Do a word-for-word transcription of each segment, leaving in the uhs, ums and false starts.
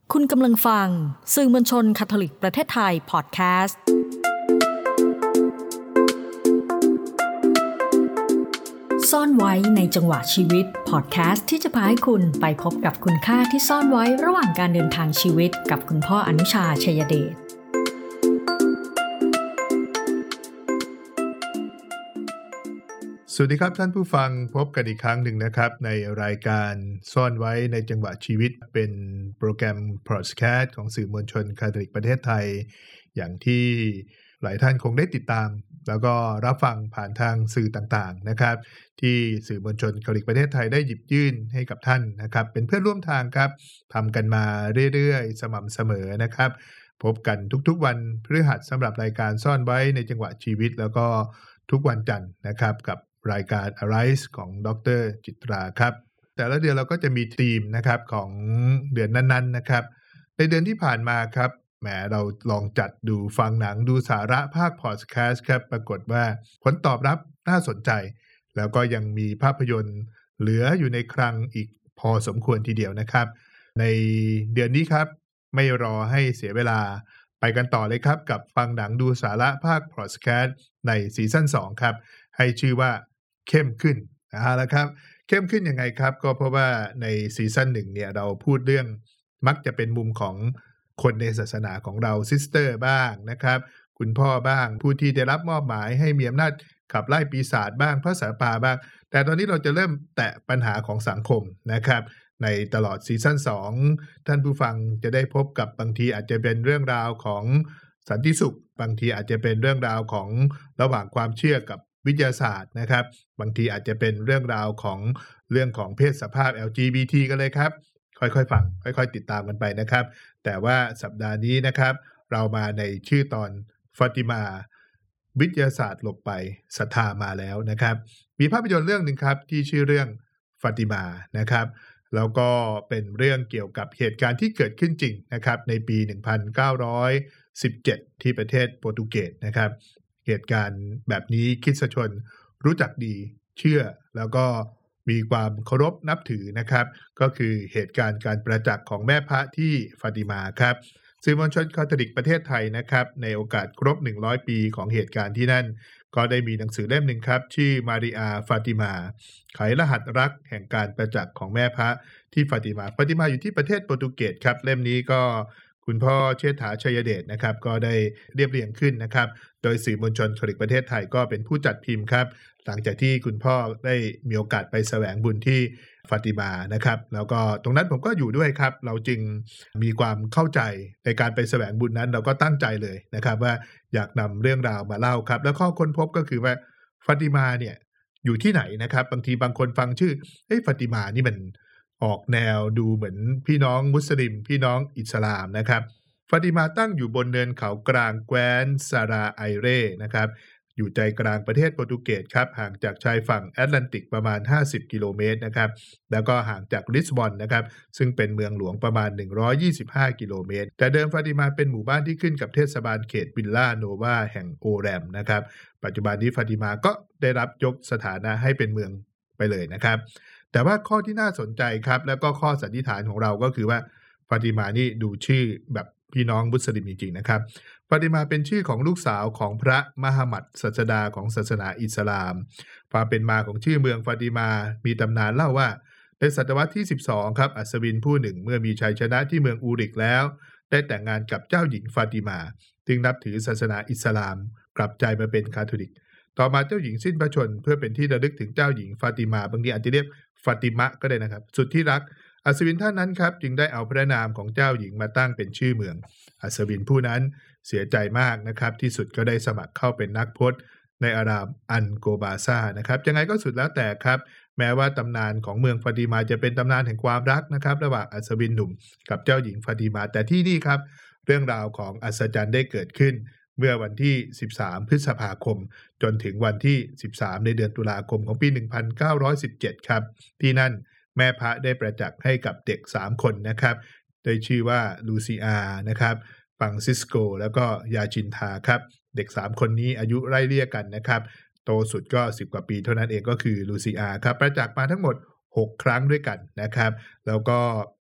คุณกำลังฟังสื่อมวลชนคาทอลิกประเทศไทยพอดแคสต์ซ่อนไว้ในจังหวะชีวิตพอดแคสต์ที่จะพาให้คุณไปพบกับคุณค่าที่ซ่อนไว้ระหว่างการเดินทางชีวิตกับคุณพ่ออนุชา ชัยเดชสวัสดีครับท่านผู้ฟังพบกันอีกครั้งหนึ่งนะครับในรายการซ่อนไว้ในจังหวะชีวิตเป็นโปรแกรมพอดแคสต์ของสื่อมวลชนคาทอลิกประเทศไทยอย่างที่หลายท่านคงได้ติดตามแล้วก็รับฟังผ่านทางสื่อต่างๆนะครับที่สื่อมวลชนคาทอลิกประเทศไทยได้หยิบยื่นให้กับท่านนะครับเป็นเพื่อนร่วมทางครับทำกันมาเรื่อยๆสม่ำเสมอนะครับพบกันทุกๆวันพฤหัสสำหรับรายการซ่อนไว้ในจังหวะชีวิตแล้วก็ทุกวันจันทร์นะครับกับรายการ Arise ของดร.จิตราครับแต่ละเดือนเราก็จะมีธีมนะครับของเดือนนั้นๆนะครับในเดือนที่ผ่านมาครับแหมเราลองจัดดูฟังหนังดูสาระภาคพอดแคสต์ครับปรากฏว่าผลตอบรับน่าสนใจแล้วก็ยังมีภาพยนตร์เหลืออยู่ในคลังอีกพอสมควรทีเดียวนะครับในเดือนนี้ครับไม่รอให้เสียเวลาไปกันต่อเลยครับกับฟังหนังดูสาระภาคพอดแคสต์ในซีซั่นสองครับให้ชื่อว่าเข้มขึ้นนะแล้วครับเข้มขึ้นยังไงครับก็เพราะว่าในซีซั่นหนึ่งเนี่ยเราพูดเรื่องมักจะเป็นมุมของคนในศาสนาของเราซิสเตอร์บ้างนะครับคุณพ่อบ้างผู้ที่ได้รับมอบหมายให้มีอำนาจขับไล่ปีศาจบ้างพระสาปาบ้างแต่ตอนนี้เราจะเริ่มแตะปัญหาของสังคมนะครับในตลอดซีซั่นสองท่านผู้ฟังจะได้พบกับบางทีอาจจะเป็นเรื่องราวของสันติสุขบางทีอาจจะเป็นเรื่องราวของระหว่างความเชื่อกับวิทยาศาสตร์นะครับบางทีอาจจะเป็นเรื่องราวของเรื่องของเพศสภาพ แอล จี บี ที กันเลยครับค่อยๆฟังค่อยๆติดตามกันไปนะครับแต่ว่าสัปดาห์นี้นะครับเรามาในชื่อตอนฟาติมาวิทยาศาสตร์หลบไปศรัทธามาแล้วนะครับมีภาพยนตร์เรื่องนึงครับที่ชื่อเรื่องฟาติมานะครับแล้วก็เป็นเรื่องเกี่ยวกับเหตุการณ์ที่เกิดขึ้นจริงนะครับในปีหนึ่งพันเก้าร้อยสิบเจ็ดที่ประเทศโปรตุเกสนะครับเหตุการณ์แบบนี้คริสตชนรู้จักดีเชื่อแล้วก็มีความเคารพนับถือนะครับก็คือเหตุการณ์การประจักษ์ของแม่พระที่ฟาติมาครับสื่อมวลชนคาทอลิกประเทศไทยนะครับในโอกาสครบหนึ่งร้อยปีของเหตุการณ์ที่นั่นก็ได้มีหนังสือเล่มหนึ่งครับชื่อมาริอาฟาติมาไขรหัสรักแห่งการประจักษ์ของแม่พระที่ฟาติมาฟาติมาอยู่ที่ประเทศโปรตุเกสครับเล่มนี้ก็คุณพ่อเชษฐา ชัยเดชนะครับก็ได้เรียบเรียงขึ้นนะครับโดยสื่อมวลชนคาทอลิกประเทศไทยก็เป็นผู้จัดพิมพ์ครับหลังจากที่คุณพ่อได้มีโอกาสไปแสวงบุญที่ฟาติมานะครับแล้วก็ตรงนั้นผมก็อยู่ด้วยครับเราจึงมีความเข้าใจในการไปแสวงบุญนั้นเราก็ตั้งใจเลยนะครับว่าอยากนำเรื่องราวมาเล่าครับแล้วข้อค้นพบก็คือว่าฟาติมาเนี่ยอยู่ที่ไหนนะครับบางทีบางคนฟังชื่อเฮ้ยฟาติมานี่มันออกแนวดูเหมือนพี่น้องมุสลิมพี่น้องอิสลามนะครับฟาติมาตั้งอยู่บนเนินเขากลางแคว้นซาราไอเร่นะครับอยู่ใจกลางประเทศโปรตุเกสครับห่างจากชายฝั่งแอตแลนติกประมาณห้าสิบกิโลเมตรนะครับแล้วก็ห่างจากลิสบอนนะครับซึ่งเป็นเมืองหลวงประมาณหนึ่งร้อยยี่สิบห้ากิโลเมตรแต่เดิมฟาติมาเป็นหมู่บ้านที่ขึ้นกับเทศบาลเขตวิลล่าโนวาแห่งโอแรมนะครับปัจจุบันนี้ฟาติมาก็ได้รับยกสถานะให้เป็นเมืองไปเลยนะครับแต่ว่าข้อที่น่าสนใจครับแล้วก็ข้อสันนิษฐานของเราก็คือว่าฟาติมานี่ดูชื่อแบบพี่น้องมุสลิมจริงๆนะครับฟาติมาเป็นชื่อของลูกสาวของพระมหมัดศาสดาของศาสนาอิสลามความเป็นมาของชื่อเมืองฟาติมามีตำนานเล่าว่าในศตวรรษที่สิบสองครับอัศวินผู้หนึ่งเมื่อมีชัยชนะที่เมืองอูริกแล้วได้แต่งงานกับเจ้าหญิงฟาติมาจึงนับถือศาสนาอิสลามกลับใจมาเป็นคาทอลิกต่อมาเจ้าหญิงสิ้นพระชนม์เพื่อเป็นที่ระลึกถึงเจ้าหญิงฟาติมาบางทีอาจจะเรียกฟาติมะก็ได้นะครับสุดที่รักอัศวินท่านนั้นครับจึงได้เอาพระนามของเจ้าหญิงมาตั้งเป็นชื่อเมืองอัศวินผู้นั้นเสียใจมากนะครับที่สุดก็ได้สมัครเข้าเป็นนักพจน์ในอารามอันโกบาซานะครับยังไงก็สุดแล้วแต่ครับแม้ว่าตำนานของเมืองฟาติมาจะเป็นตำนานแห่งความรักนะครับระหว่างอัศวินหนุ่มกับเจ้าหญิงฟาติมาแต่ที่นี่ครับเรื่องราวของอัศจรรย์ได้เกิดขึ้นเมื่อวันที่สิบสามพฤษภาคมจนถึงวันที่สิบสามในเดือนตุลาคมของปีหนึ่งพันเก้าร้อยสิบเจ็ดครับที่นั่นแม่พระได้ประจักษ์ให้กับเด็กสามคนนะครับได้ชื่อว่าลูซิอานะครับฟังซิสโกแล้วก็ยาจินทาครับเด็กสามคนนี้อายุไล่เลี่ยกันนะครับโตสุดก็สิบกว่าปีเท่านั้นเองก็คือลูซิอาครับประจักษ์มาทั้งหมดหกครั้งด้วยกันนะครับแล้วก็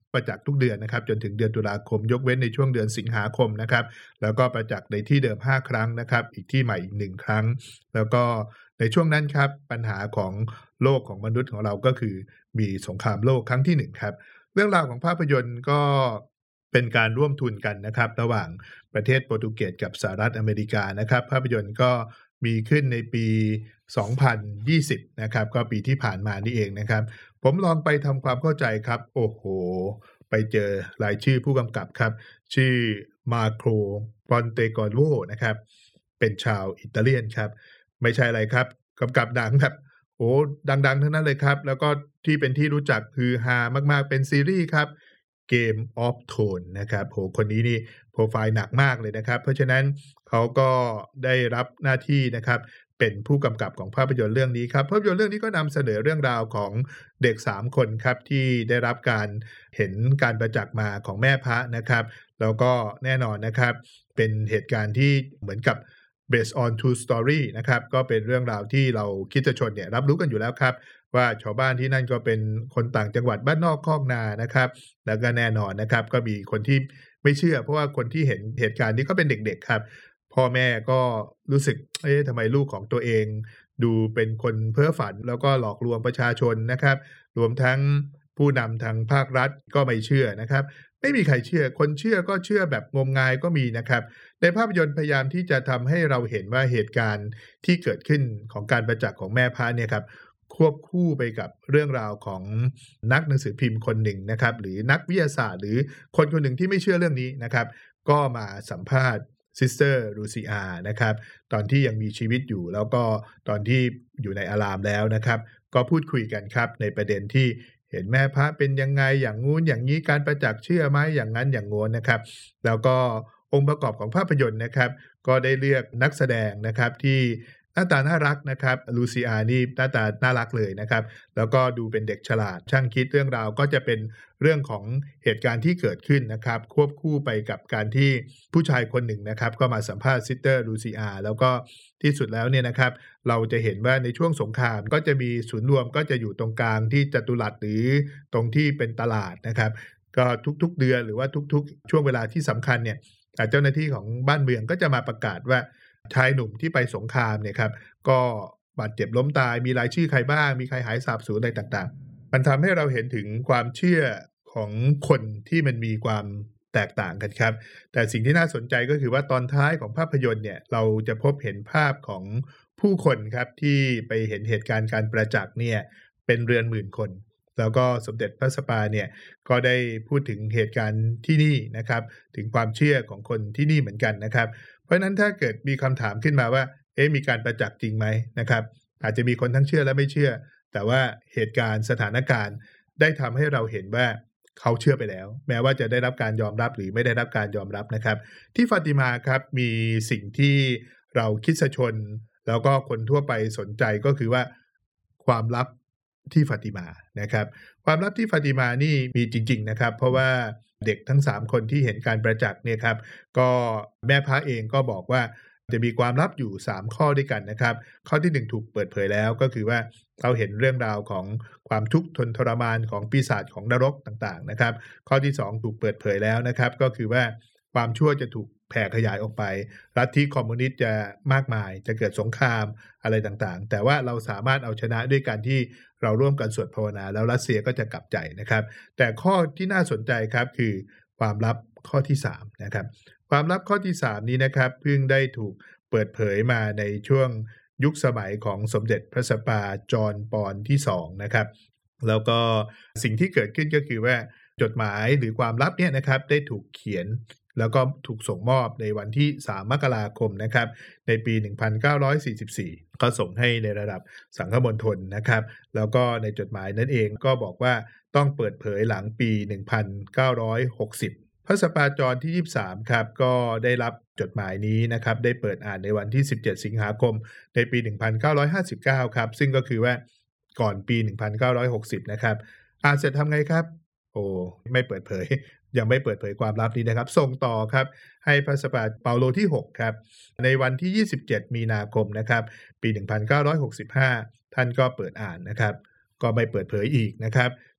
ประจักษ์ทุกเดือนนะครับจนถึงเดือนตุลาคมยกเว้นในช่วงเดือนสิงหาคมนะครับแล้วก็ประจักษ์ในที่เดิมห้าครั้งนะครับอีกที่ใหม่อีกหนึ่งครั้งแล้วก็ในช่วงนั้นครับปัญหาของโลกของมนุษย์ของเราก็คือมีสงครามโลกครั้งที่หนึ่งครับเรื่องราวของภาพยนตร์ก็เป็นการร่วมทุนกันนะครับระหว่างประเทศโปรตุเกสกับสหรัฐอเมริกานะครับภาพยนตร์ก็มีขึ้นในปีสองพันยี่สิบนะครับก็ปีที่ผ่านมานี่เองนะครับผมลองไปทำความเข้าใจครับโอ้โหไปเจอรายชื่อผู้กำกับครับชื่อมาโครปอนเตกอโวนะครับเป็นชาวอิตาเลียนครับไม่ใช่อะไรครับกำกับหนังแบบโอ้ดังๆทั้งนั้นเลยครับแล้วก็ที่เป็นที่รู้จักคือฮามากๆเป็นซีรีส์ครับ Game of Thrones นะครับโหคนนี้นี่โปรไฟล์หนักมากเลยนะครับเพราะฉะนั้นเขาก็ได้รับหน้าที่นะครับเป็นผู้กำกับของภาพยนตร์เรื่องนี้ครับภาพยนตร์เรื่องนี้ก็นำเสนอเรื่องราวของเด็กสามคนครับที่ได้รับการเห็นการประจักษ์มาของแม่พระนะครับแล้วก็แน่นอนนะครับเป็นเหตุการณ์ที่เหมือนกับ based on true story นะครับก็เป็นเรื่องราวที่เราคริสตชนเนี่ยรับรู้กันอยู่แล้วครับว่าชาวบ้านที่นั่นก็เป็นคนต่างจังหวัดบ้านนอกคอกนานะครับแล้วก็แน่นอนนะครับก็มีคนที่ไม่เชื่อเพราะว่าคนที่เห็นเหตุการณ์นี้ก็เป็นเด็กๆครับพ่อแม่ก็รู้สึกเอ๊ะทำไมลูกของตัวเองดูเป็นคนเพ้อฝันแล้วก็หลอกลวงประชาชนนะครับรวมทั้งผู้นำทางภาครัฐก็ไม่เชื่อนะครับไม่มีใครเชื่อคนเชื่อก็เชื่อแบบงมงายก็มีนะครับในภาพยนตร์พยายามที่จะทำให้เราเห็นว่าเหตุการณ์ที่เกิดขึ้นของการประจักษ์ของแม่พระเนี่ยครับควบคู่ไปกับเรื่องราวของนักหนังสือพิมพ์คนหนึ่งนะครับหรือนักวิทยาศาสตร์หรือคนคนหนึ่งที่ไม่เชื่อเรื่องนี้นะครับก็มาสัมภาษณ์ซิสเตอร์ลูซิอานะครับตอนที่ยังมีชีวิตอยู่แล้วก็ตอนที่อยู่ในอารามแล้วนะครับก็พูดคุยกันครับในประเด็นที่เห็นแม่พระเป็นยังไงอย่างงู้นอย่างนี้การประจักษ์เชื่อไหมอย่างนั้นอย่างโน้นนะครับแล้วก็องค์ประกอบของภาพยนตร์นะครับก็ได้เลือกนักแสดงนะครับที่หน้าตาน่ารักนะครับลูซิอานี่หน้าตาน่ารักเลยนะครับแล้วก็ดูเป็นเด็กฉลาดช่างคิดเรื่องราวก็จะเป็นเรื่องของเหตุการณ์ที่เกิดขึ้นนะครับควบคู่ไปกับการที่ผู้ชายคนหนึ่งนะครับก็มาสัมภาษณ์ซิสเตอร์ลูซิอาแล้วก็ที่สุดแล้วเนี่ยนะครับเราจะเห็นว่าในช่วงสงครามก็จะมีศูนย์รวมก็จะอยู่ตรงกลางที่จัตุรัสหรือตรงที่เป็นตลาดนะครับก็ทุกๆเดือนหรือว่าทุกๆช่วงเวลาที่สำคัญเนี่ยเจ้าหน้าที่ของบ้านเมืองก็จะมาประกาศว่าชายหนุ่มที่ไปสงครามเนี่ยครับก็บาดเจ็บล้มตายมีรายชื่อใครบ้างมีใครหายสาบสูญอะไรต่างๆมันทำให้เราเห็นถึงความเชื่อของคนที่มันมีความแตกต่างกันครับแต่สิ่งที่น่าสนใจก็คือว่าตอนท้ายของภาพยนตร์เนี่ยเราจะพบเห็นภาพของผู้คนครับที่ไปเห็นเหตุการณ์การประจักษ์เนี่ยเป็นเรือนหมื่นคนแล้วก็สมเด็จพระสัปปาเนี่ยก็ได้พูดถึงเหตุการณ์ที่นี่นะครับถึงความเชื่อของคนที่นี่เหมือนกันนะครับเพราะนั้นถ้าเกิดมีคำถามขึ้นมาว่าเอ๊ะมีการประจักษ์จริงไหมนะครับอาจจะมีคนทั้งเชื่อและไม่เชื่อแต่ว่าเหตุการณ์สถานการณ์ได้ทำให้เราเห็นว่าเขาเชื่อไปแล้วแม้ว่าจะได้รับการยอมรับหรือไม่ได้รับการยอมรับนะครับที่ฟาติมาครับมีสิ่งที่เราคริสตชนแล้วก็คนทั่วไปสนใจก็คือว่าความลับที่ฟาติมานะครับความลับที่ฟาติมานี่มีจริงๆนะครับเพราะว่าเด็กทั้งสามคนที่เห็นการประจักษ์เนี่ยครับก็แม่พระเองก็บอกว่าจะมีความลับอยู่สามข้อด้วยกันนะครับข้อที่หนึ่งถูกเปิดเผยแล้วก็คือว่าเราเห็นเรื่องราวของความทุกข์ทนทรมานของปีศาจของนรกต่างๆนะครับข้อที่สองถูกเปิดเผยแล้วนะครับก็คือว่าความชั่วจะถูกแผ่ขยายออกไปลัทธิคอมมิวนิสต์จะมากมายจะเกิดสงครามอะไรต่างๆแต่ว่าเราสามารถเอาชนะด้วยการที่เราร่วมกันสวดภาวนาแล้วรัสเซียก็จะกลับใจนะครับแต่ข้อที่น่าสนใจครับคือความลับข้อที่สามนะครับความลับข้อที่สามนี้นะครับเพิ่งได้ถูกเปิดเผยมาในช่วงยุคสมัยของสมเด็จพระสัปปาจอห์นปอนที่สองนะครับแล้วก็สิ่งที่เกิดขึ้นก็คือว่าจดหมายหรือความลับเนี่ยนะครับได้ถูกเขียนแล้วก็ถูกส่งมอบในวันที่สามมกราคมนะครับในปีหนึ่งพันเก้าร้อยสี่สิบสี่ก็ส่งให้ในระดับสังฆมณฑลนะครับแล้วก็ในจดหมายนั้นเองก็บอกว่าต้องเปิดเผยหลังปีหนึ่งพันเก้าร้อยหกสิบพระสัปปาจอห์นที่ยี่สิบสามครับก็ได้รับจดหมายนี้นะครับได้เปิดอ่านในวันที่สิบเจ็ดสิงหาคมในปีหนึ่งพันเก้าร้อยห้าสิบเก้าครับซึ่งก็คือว่าก่อนปีหนึ่งพันเก้าร้อยหกสิบนะครับอ่านเสร็จทำไงครับโอ้ไม่เปิดเผยยังไม่เปิดเผยความลับนี้นะครับส่งต่อครับให้พระสัปปาเปาโลที่หกครับในวันที่ยี่สิบเจ็ดมีนาคมนะครับปีหนึ่งพันเก้าร้อยหกสิบห้าท่านก็เปิดอ่านนะครับก็ไม่เปิดเผยอีกนะครับจ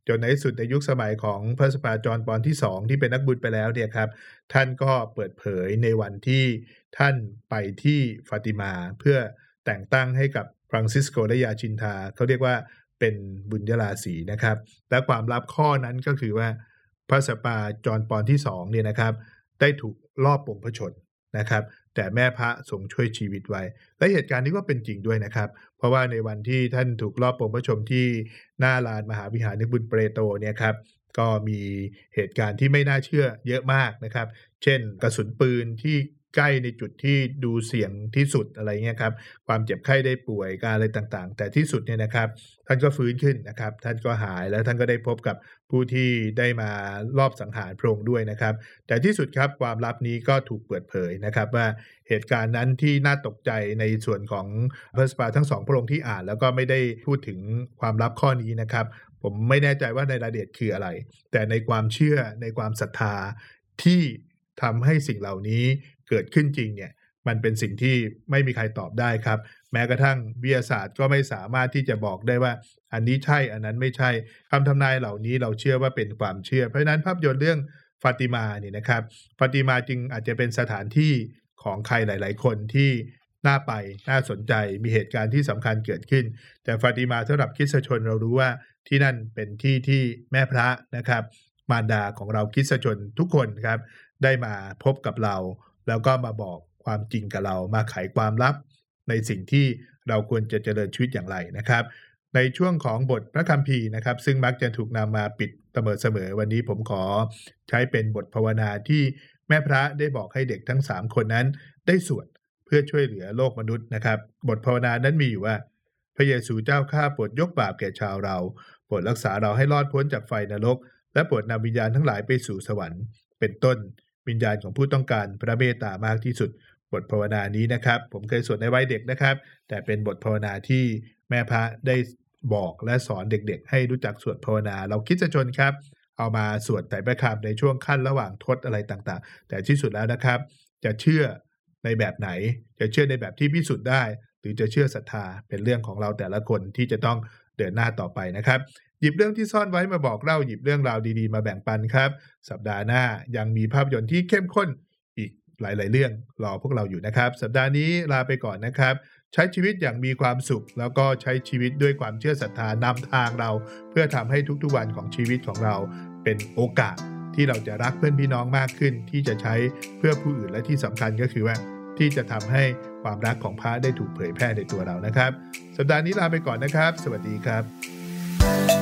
จนในที่สุดในยุคสมัยของพระศาสดาจอห์นปอนที่สองที่เป็นนักบุญไปแล้วเนี่ยครับท่านก็เปิดเผยในวันที่ท่านไปที่ฟาติมาเพื่อแต่งตั้งให้กับฟรานซิสโกและยาชินทาเขาเรียกว่าเป็นบุญญาราศีนะครับและความลับข้อนั้นก็คือว่าพระศาสดาจอห์นปอนที่สองเนี่ยนะครับได้ถูกลอบปลงพระชนนะครับแต่แม่พระทรงช่วยชีวิตไว้และเหตุการณ์นี้ก็เป็นจริงด้วยนะครับเพราะว่าในวันที่ท่านถูกลอบปลงพระชนที่หน้าลานมหาวิหารนึกบุญเปโตรเนี่ยครับก็มีเหตุการณ์ที่ไม่น่าเชื่อเยอะมากนะครับเช่นกระสุนปืนที่ใกล้ในจุดที่ดูเสี่ยงที่สุดอะไรเงี้ยครับความเจ็บไข้ได้ป่วยการอะไรต่างๆแต่ที่สุดเนี่ยนะครับท่านก็ฟื้นขึ้นนะครับท่านก็หายแล้วท่านก็ได้พบกับผู้ที่ได้มาลอบสังหารพระองค์ด้วยนะครับแต่ที่สุดครับความลับนี้ก็ถูกเปิดเผยนะครับว่าเหตุการณ์นั้นที่น่าตกใจในส่วนของพระศาสดาทั้งสองพระองค์ที่อ่านแล้วก็ไม่ได้พูดถึงความลับข้อนี้นะครับผมไม่แน่ใจว่าในรายละเอียดคืออะไรแต่ในความเชื่อในความศรัทธาที่ทำให้สิ่งเหล่านี้เกิดขึ้นจริงเนี่ยมันเป็นสิ่งที่ไม่มีใครตอบได้ครับแม้กระทั่งวิทยาศาสตร์ก็ไม่สามารถที่จะบอกได้ว่าอันนี้ใช่อันนั้นไม่ใช่คำทำนายเหล่านี้เราเชื่อว่าเป็นความเชื่อเพราะฉะนั้นภาพยนตร์เรื่องฟาติมาเนี่ยนะครับฟาติมาจึงอาจจะเป็นสถานที่ของใครหลายๆคนที่น่าไปน่าสนใจมีเหตุการณ์ที่สำคัญเกิดขึ้นแต่ฟาติมาสำหรับคริสตชนเรารู้ว่าที่นั่นเป็นที่ที่แม่พระนะครับมารดาของเราคริสตชนทุกคนครับได้มาพบกับเราแล้วก็มาบอกความจริงกับเรามาไขความลับในสิ่งที่เราควรจะเจริญชีวิตอย่างไรนะครับในช่วงของบทพระคัมภีร์นะครับซึ่งมักจะถูกนำมาปิดเสมอๆวันนี้ผมขอใช้เป็นบทภาวนาที่แม่พระได้บอกให้เด็กทั้งสามคนนั้นได้สวดเพื่อช่วยเหลือโลกมนุษย์นะครับบทภาวนานั้นมีอยู่ว่าพระเยซูเจ้าข้าโปรดยกบาปแก่ชาวเราโปรดรักษาเราให้รอดพ้นจากไฟนรกและโปรดนำวิญญาณทั้งหลายไปสู่สวรรค์เป็นต้นวิญญาณของผู้ต้องการพระเมตตามากที่สุดบทภาวนานี้นะครับผมเคยสวดในวัยเด็กนะครับแต่เป็นบทภาวนาที่แม่พระได้บอกและสอนเด็กๆให้รู้จักสวดภาวนาเราคริสตชนครับเอามาสวดไตรประคัมในช่วงขั้นระหว่างทศอะไรต่างๆแต่ที่สุดแล้วนะครับจะเชื่อในแบบไหนจะเชื่อในแบบที่พิสูจน์ได้หรือจะเชื่อศรัทธาเป็นเรื่องของเราแต่ละคนที่จะต้องเดินหน้าต่อไปนะครับหยิบเรื่องที่ซ่อนไว้มาบอกเล่าหยิบเรื่องราวดีๆมาแบ่งปันครับสัปดาห์หน้ายังมีภาพยนตร์ที่เข้มข้นอีกหลายๆเรื่องรอพวกเราอยู่นะครับสัปดาห์นี้ลาไปก่อนนะครับใช้ชีวิตอย่างมีความสุขแล้วก็ใช้ชีวิตด้วยความเชื่อศรัทธานำทางเราเพื่อทำให้ทุกๆวันของชีวิตของเราเป็นโอกาสที่เราจะรักเพื่อนพี่น้องมากขึ้นที่จะใช้เพื่อผู้อื่นและที่สำคัญก็คือว่าที่จะทำให้ความรักของพระได้ถูกเผยแพร่ในตัวเรานะครับสัปดาห์นี้ลาไปก่อนนะครับสวัสดีครับ